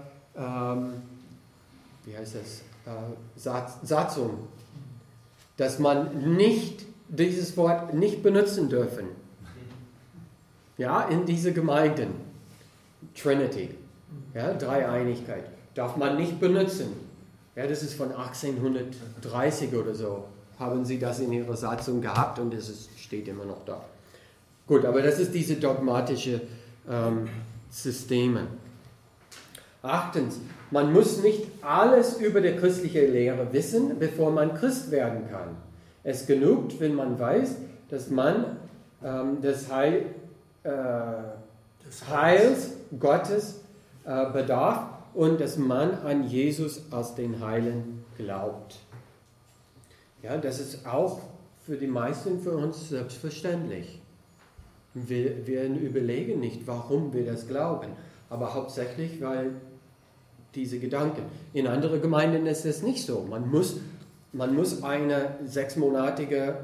Satzung, dass man dieses Wort nicht benutzen dürfen. Ja, in diese Gemeinden. Trinity, ja, Dreieinigkeit, darf man nicht benutzen. Ja, das ist von 1830 oder so, haben sie das in ihrer Satzung gehabt, und es steht immer noch da. Gut, aber das ist diese dogmatische Systeme. 8. Man muss nicht alles über die christliche Lehre wissen, bevor man Christ werden kann. Es genügt, wenn man weiß, dass man des Heils Gottes bedarf und dass man an Jesus als den Heilen glaubt. Ja, das ist auch für die meisten von uns selbstverständlich. Wir überlegen nicht, warum wir das glauben, aber hauptsächlich, weil diese Gedanken. In anderen Gemeinden ist es nicht so. Man muss eine 6-monatige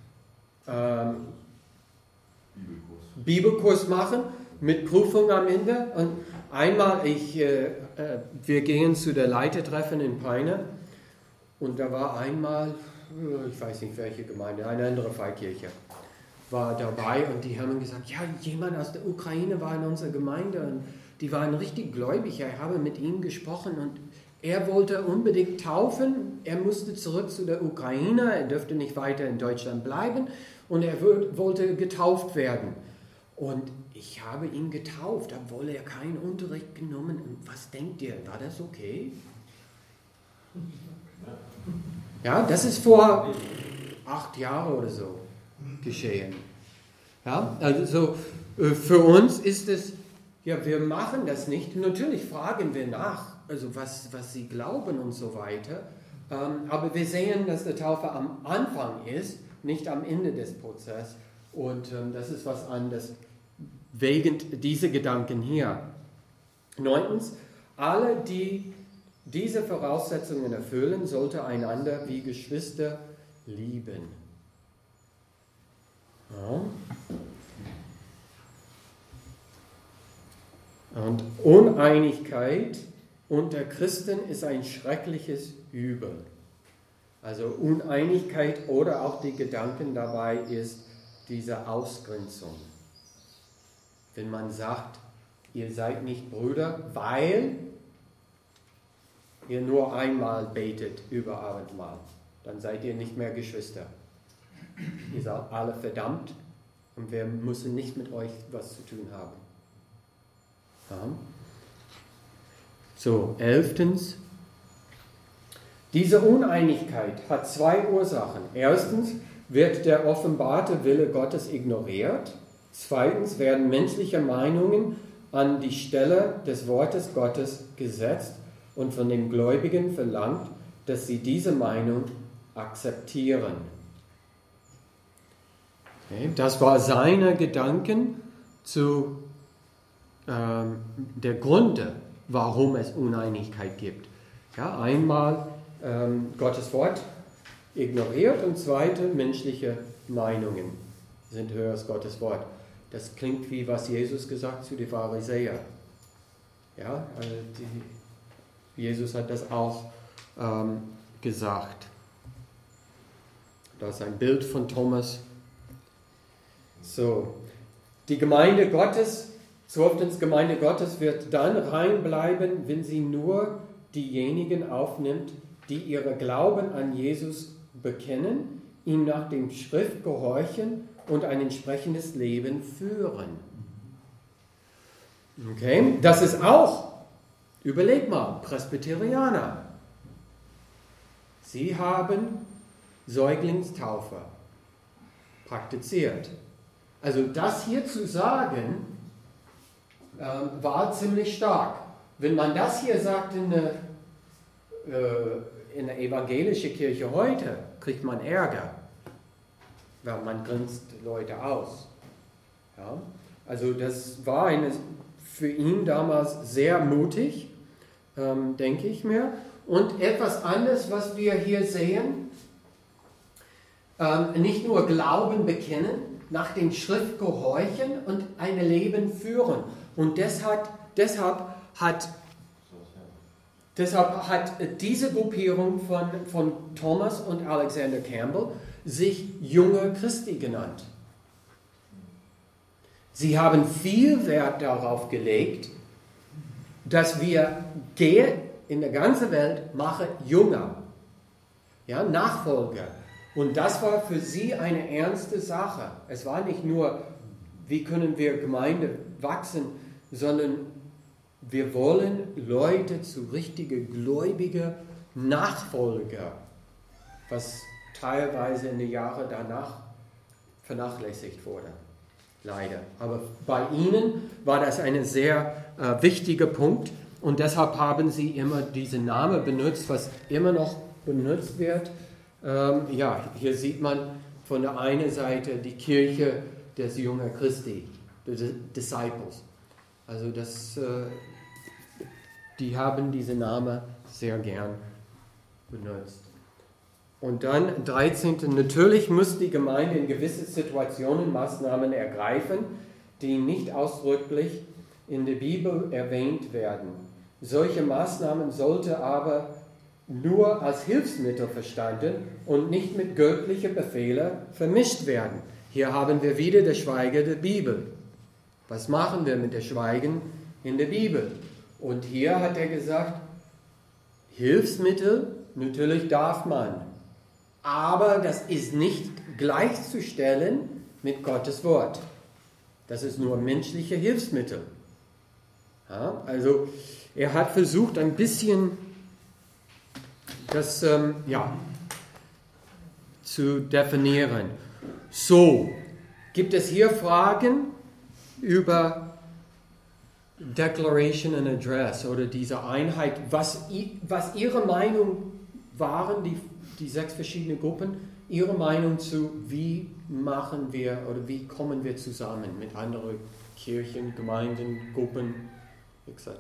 Bibelkurs machen, mit Prüfung am Ende. Und einmal, wir gingen zu der Leitertreffen in Peine, und da war einmal, ich weiß nicht welche Gemeinde, eine andere Freikirche war dabei, und die haben gesagt, ja, jemand aus der Ukraine war in unserer Gemeinde, und die waren richtig gläubig. Ich habe mit ihm gesprochen, und er wollte unbedingt taufen. Er musste zurück zu der Ukraine, er dürfte nicht weiter in Deutschland bleiben, und er wollte getauft werden. Und ich habe ihn getauft, obwohl er keinen Unterricht genommen hat. Was denkt ihr, war das okay? Ja, das ist vor 8 Jahren oder so geschehen. Ja, also für uns ist es, ja, wir machen das nicht. Natürlich fragen wir nach, also was sie glauben und so weiter. Aber wir sehen, dass die Taufe am Anfang ist, nicht am Ende des Prozesses. Und das ist was anderes, wegen dieser Gedanken hier. 9. Alle, die diese Voraussetzungen erfüllen, sollten einander wie Geschwister lieben. Ja. Und Uneinigkeit unter Christen ist ein schreckliches Übel. Also Uneinigkeit oder auch die Gedanken dabei ist diese Ausgrenzung. Wenn man sagt, ihr seid nicht Brüder, weil ihr nur einmal betet über Abendmahl, dann seid ihr nicht mehr Geschwister. Ihr seid alle verdammt, und wir müssen nicht mit euch was zu tun haben. Ja. So, 11. Diese Uneinigkeit hat 2 Ursachen. 1. wird der offenbarte Wille Gottes ignoriert. 2. werden menschliche Meinungen an die Stelle des Wortes Gottes gesetzt und von den Gläubigen verlangt, dass sie diese Meinung akzeptieren. Okay, das war seine Gedanken zu der Gründe, warum es Uneinigkeit gibt. Ja, einmal Gottes Wort ignoriert, und 2. menschliche Meinungen sind höher als Gottes Wort. Das klingt wie was Jesus gesagt zu den Pharisäern. Ja, Jesus hat das auch gesagt. Das ist ein Bild von Thomas. So, die Gemeinde Gottes, Zurftens Gemeinde Gottes wird dann rein bleiben, wenn sie nur diejenigen aufnimmt, die ihre Glauben an Jesus bekennen, ihm nach dem Schrift gehorchen und ein entsprechendes Leben führen. Okay, das ist auch, überleg mal, Presbyterianer. Sie haben Säuglingstaufe praktiziert. Also das hier zu sagen, war ziemlich stark. Wenn man das hier sagt in der evangelischen Kirche heute, kriegt man Ärger, weil man grenzt Leute aus. Ja? Also das war für ihn damals sehr mutig, denke ich mir. Und etwas anderes, was wir hier sehen, nicht nur Glauben bekennen, nach den Schrift gehorchen und ein Leben führen. Und deshalb hat diese Gruppierung von Thomas und Alexander Campbell sich Junge Christi genannt. Sie haben viel Wert darauf gelegt, dass wir in der ganzen Welt machen Jünger, ja, Nachfolger. Und das war für sie eine ernste Sache. Es war nicht nur, wie können wir Gemeinde wachsen, sondern wir wollen Leute zu richtigen gläubigen Nachfolger, was teilweise in den Jahren danach vernachlässigt wurde. Leider. Aber bei ihnen war das ein sehr wichtiger Punkt und deshalb haben sie immer diesen Namen benutzt, was immer noch benutzt wird. Hier sieht man von der einen Seite die Kirche des Jünger Christi, des Disciples. Also die haben diesen Namen sehr gern benutzt. Und dann 13. Natürlich muss die Gemeinde in gewissen Situationen Maßnahmen ergreifen, die nicht ausdrücklich in der Bibel erwähnt werden. Solche Maßnahmen sollten aber nur als Hilfsmittel verstanden und nicht mit göttlichen Befehlen vermischt werden. Hier haben wir wieder das Schweigen der Bibel. Was machen wir mit dem Schweigen in der Bibel? Und hier hat er gesagt, Hilfsmittel, natürlich darf man, aber das ist nicht gleichzustellen mit Gottes Wort. Das ist nur menschliche Hilfsmittel. Ja, also er hat versucht, ein bisschen das zu definieren. So, gibt es hier Fragen über Declaration and Address oder diese Einheit, was Ihre Meinung waren, die 6 verschiedenen Gruppen, Ihre Meinung zu, wie machen wir oder wie kommen wir zusammen mit anderen Kirchen, Gemeinden, Gruppen etc.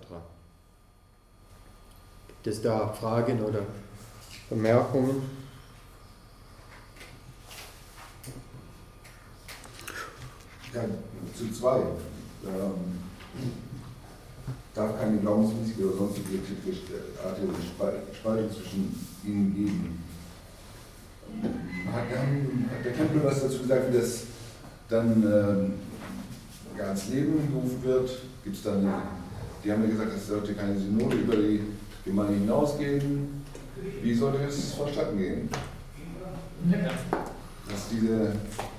Gibt es da Fragen oder Bemerkungen? Ja, zu 2. Darf keine glaubensmäßige oder sonstige artige Spaltung zwischen ihnen geben. Hat der Campbell was dazu gesagt, wie das dann ans Leben gerufen wird? Gibt es dann, die haben ja gesagt, es sollte keine Synode über die Gemeinde hinausgehen. Wie sollte es vonstatten gehen? Dass diese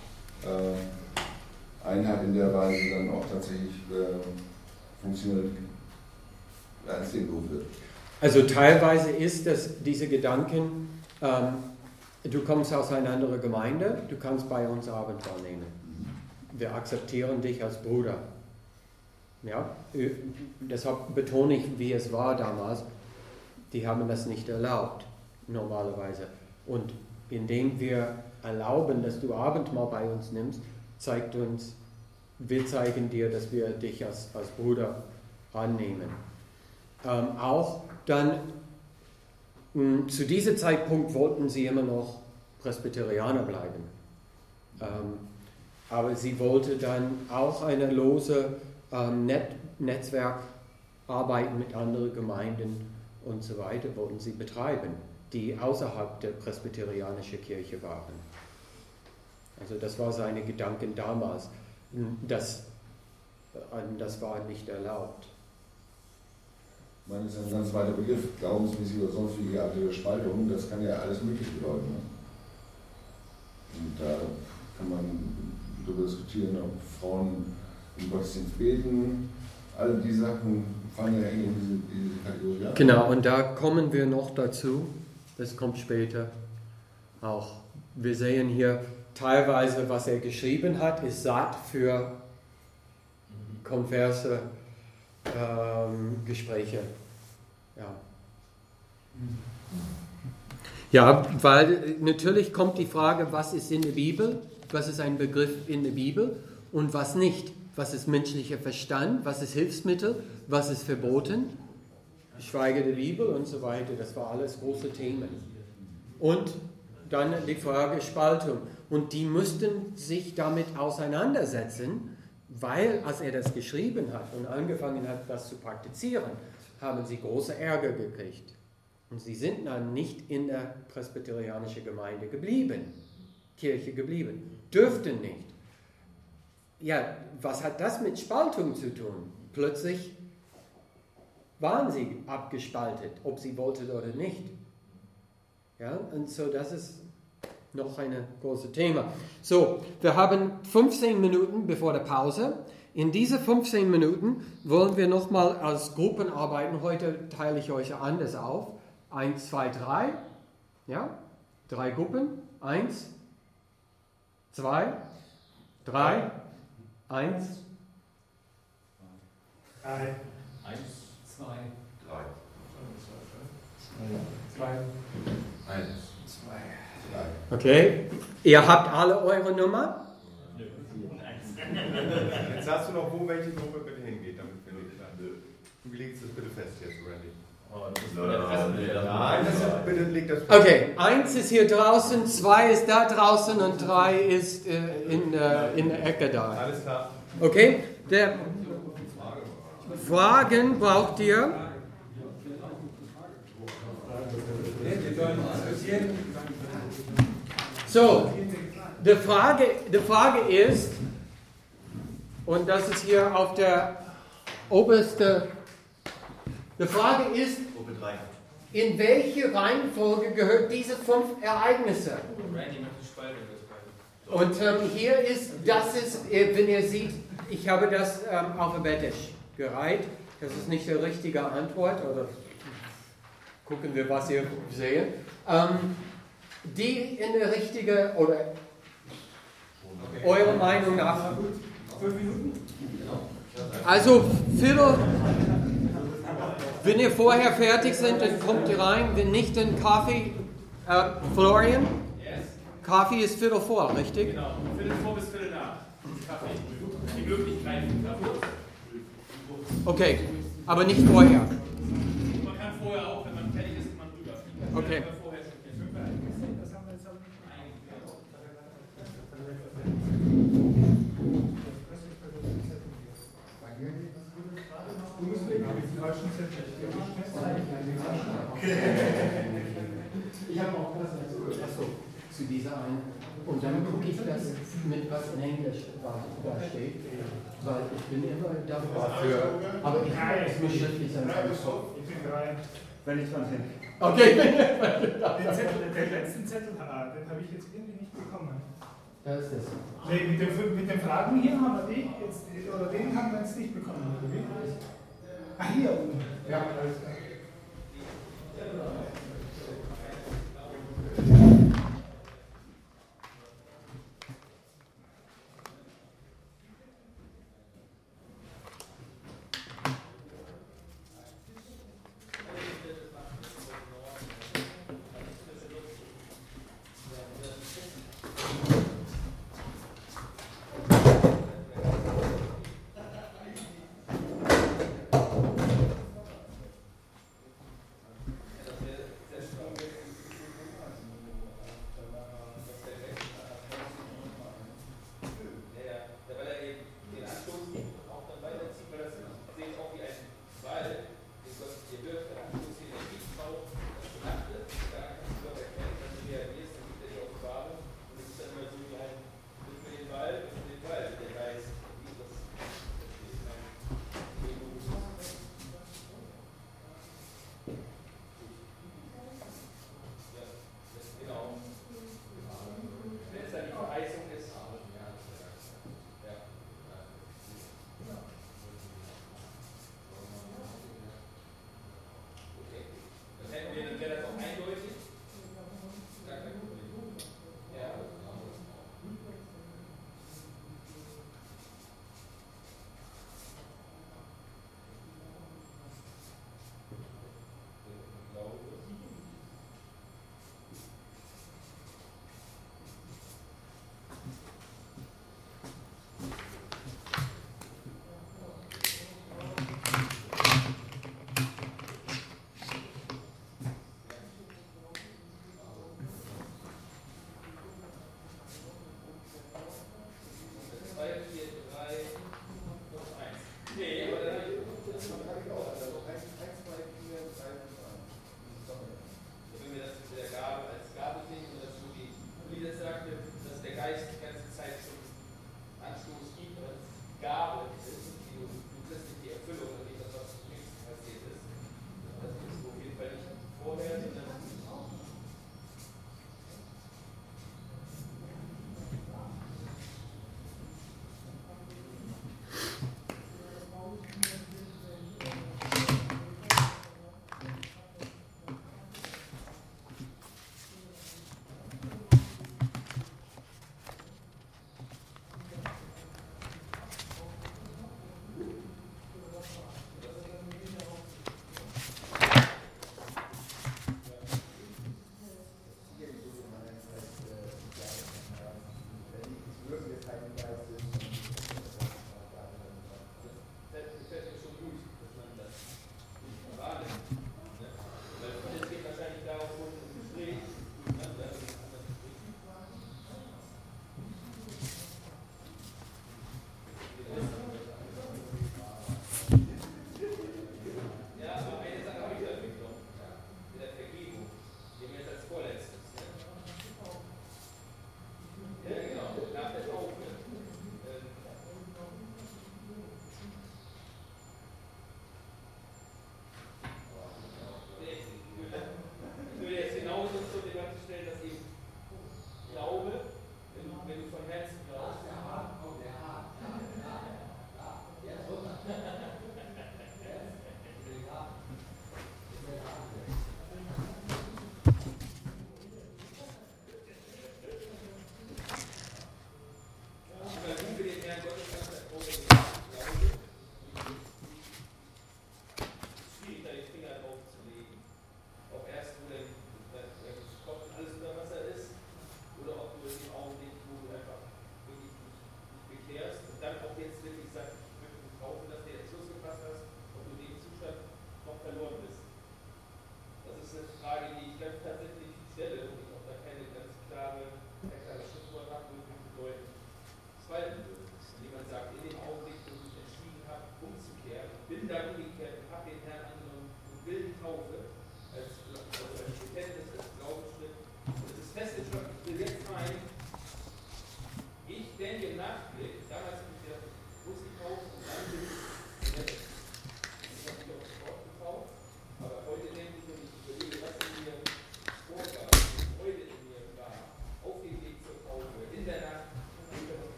Einheit in der Weise dann auch tatsächlich funktioniert, ans Leben gerufen wird. Also teilweise ist das diese Gedanken, du kommst aus einer anderen Gemeinde, du kannst bei uns Abendmahl nehmen. Wir akzeptieren dich als Bruder. Ja? Deshalb betone ich, wie es war damals. Die haben das nicht erlaubt, normalerweise. Und indem wir erlauben, dass du Abendmahl bei uns nimmst, wir zeigen dir, dass wir dich als Bruder annehmen. Auch dann, zu diesem Zeitpunkt wollten sie immer noch Presbyterianer bleiben. Aber sie wollte dann auch eine lose Netzwerk Arbeiten mit anderen Gemeinden und so weiter wollten sie betreiben, die außerhalb der presbyterianischen Kirche waren. Also das war seine Gedanken damals. Das war nicht erlaubt. Ich meine, das ist ein ganz weiter Begriff, glaubensmäßige oder sonstige Art der Spaltung, das kann ja alles Mögliche bedeuten. Ne? Und da kann man darüber diskutieren, ob Frauen im Gottesdienst beten, all diese Sachen fallen ja in diese Kategorie. Ja? Genau, und da kommen wir noch dazu, das kommt später auch. Wir sehen hier teilweise, was er geschrieben hat, ist satt für konverse Gespräche. Ja, weil natürlich kommt die Frage, was ist in der Bibel, was ist ein Begriff in der Bibel und was nicht. Was ist menschlicher Verstand, was ist Hilfsmittel, was ist verboten, Schweige der Bibel und so weiter. Das war alles große Themen. Und dann die Frage Spaltung. Und die müssten sich damit auseinandersetzen, weil, als er das geschrieben hat und angefangen hat, das zu praktizieren, haben sie große Ärger gekriegt. Und sie sind dann nicht in der presbyterianischen Gemeinde geblieben, Kirche geblieben, dürften nicht. Ja, was hat das mit Spaltung zu tun? Plötzlich waren sie abgespaltet, ob sie wollten oder nicht. Ja, und so das ist noch ein großes Thema. So, wir haben 15 Minuten bevor der Pause. In diese 15 Minuten wollen wir nochmal als Gruppen arbeiten. Heute teile ich euch anders auf. 1, 2, 3. Ja, 3 Gruppen. 1, 2, 3, 1. 1, 2, 3. 2. 1, 2, 3. Okay, ihr habt alle eure Nummer? Jetzt sagst du noch, wo welche Gruppe bitte hingeht, damit wir nicht landen. Du legst das bitte fest jetzt, Randy. Nein, bitte leg das fest. Okay, 1 ist hier draußen, 2 ist da draußen und 3 ist in der Ecke da. Alles klar. Okay, der Fragen braucht ihr. So, die Frage ist, und das ist hier auf der oberste, die Frage ist, in welche Reihenfolge gehört diese 5 Ereignisse? Und hier ist, wenn ihr seht, ich habe das alphabetisch gereiht. Das ist nicht die richtige Antwort, oder gucken wir, was ihr seht. Die in der richtige, oder eure Meinung nach. 5 Minuten? Also, wenn ihr vorher fertig seid, dann kommt ihr rein. Wenn nicht, dann Kaffee. Florian? Kaffee ist 3:15 vor, richtig? Genau, 3:15 bis 3:15 nach. Kaffee. Die Möglichkeit für Kaffee. Okay, aber nicht vorher. Man kann vorher auch, wenn man fertig ist, man rüber. Okay. Ich habe auch das zu dieser einen. Und dann gucke ich das mit, was in Englisch da steht. Weil ich bin immer dafür. Aber ich habe es mir schriftlich sein. Ich bin bereit, wenn ich dran denke. Okay. Den letzten Zettel, den habe ich jetzt irgendwie nicht bekommen. Da ist es. Nee, mit den Fragen hier haben wir die jetzt, oder den haben wir jetzt nicht bekommen. Ach, hier unten. Ja, alles klar. Geist die ganze Zeit zum Anstoß gibt, als Gabe ist, du kriegst nicht die Erfüllung und nicht das, was nichts passiert ist. Das ist auf jeden Fall nicht vorher, sondern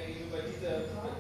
gegenüber dieser